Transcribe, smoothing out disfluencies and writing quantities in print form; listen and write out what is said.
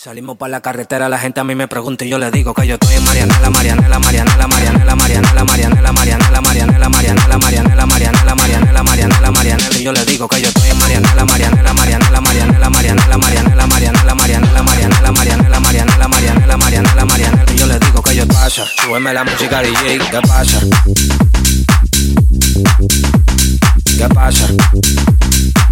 Salimos por la carretera, la gente a mí me pregunta y yo le digo que yo estoy en Marianela, Marianela, Marianela, Marianela, Marianela, Marianela, Marianela, Marianela, Marianela, Marianela, Marianela, Marianela, Marianela, Marianela, y yo le digo que yo estoy en Marianela, Marianela, Marianela, Marianela, Marianela, Marianela, Marianela, Marianela, Marianela, Marianela, Marianela, Marianela, Marianela, Marianela, y yo le digo que yo pasa, súbeme la música DJ, ¿qué pasa? ¿Qué pasa?